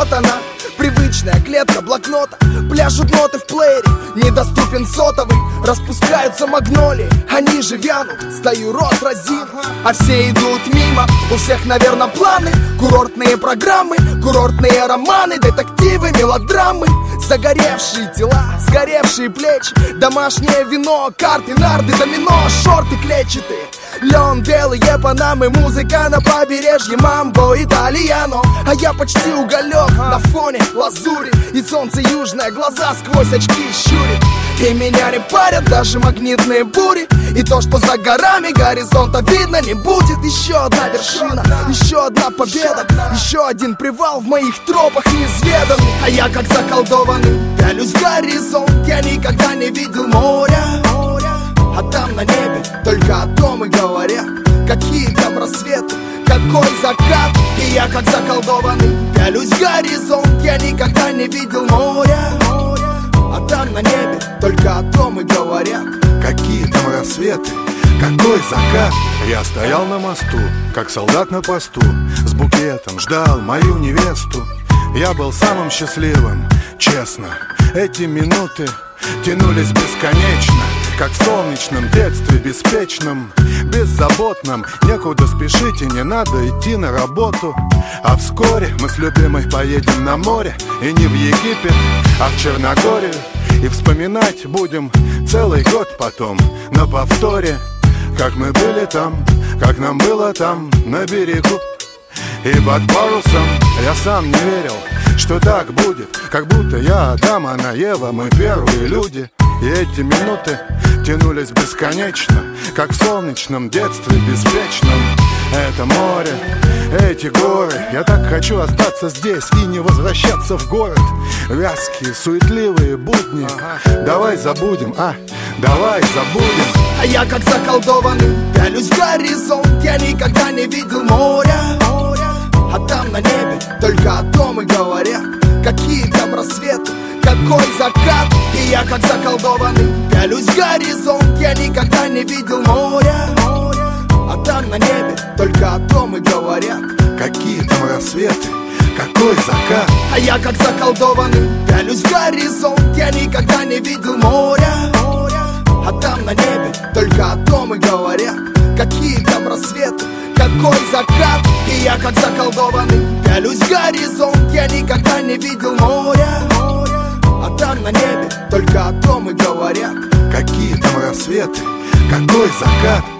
вот она, привычная клетка блокнота. Пляшут ноты в плеере, недоступен сотовый. Распускаются магнолии, они же вянут. Стою рот разин, а все идут мимо. У всех, наверное, планы, курортные программы, курортные романы, детективы, мелодрамы. Загоревшие тела, сгоревшие плечи, домашнее вино, карты, нарды, домино, шорты клетчатые, лен, белые панамы, музыка на побережье, мамбо, итальяно. А я почти уголек на фоне лазури, и солнце южное глаза сквозь очки щурит. И меня не парят даже магнитные бури, и то, что за горами горизонта видно не будет. Еще одна вершина, еще одна победа, еще один привал в моих тропах неизведанных. А я как заколдованный пялюсь в горизонт, я никогда не видел моря. А там на небе только о том и говорят, какие там рассветы, какой закат. И я как заколдованный пялюсь в горизонт, я никогда не видел моря. А там на небе только о том и говорят, какие там рассветы, какой закат. Я стоял на мосту, как солдат на посту, с букетом ждал мою невесту. Я был самым счастливым, честно. Эти минуты тянулись бесконечно, как в солнечном детстве, беспечном, беззаботном. Некуда спешить и не надо идти на работу. А вскоре мы с любимой поедем на море, и не в Египет, а в Черногорию. И вспоминать будем целый год потом на повторе, как мы были там, как нам было там на берегу. И под парусом я сам не верил, что так будет, как будто я Адам, она Ева, мы первые люди. И эти минуты тянулись бесконечно, как в солнечном детстве беспечном. Это море, эти горы, я так хочу остаться здесь и не возвращаться в город. Вязкие, суетливые будни, давай забудем, давай забудем. А я как заколдованный пялюсь в горизонт, я никогда не видел моря. А там на небе только о том и говорят, какие там рассветы, какой закат. И я как заколдованный пялюсь в горизонт, я никогда не видел моря. А там на небе только о том и говорят, какие там рассветы, какой закат. А я как заколдованный пялюсь в горизонт, я никогда не видел моря. А там на небе только о том и говорят, какие там рассветы, какой закат. И я как заколдованный пялюсь в горизонт, я никогда не видел моря. А там на небе только о том и говорят, какие там рассветы, какой закат.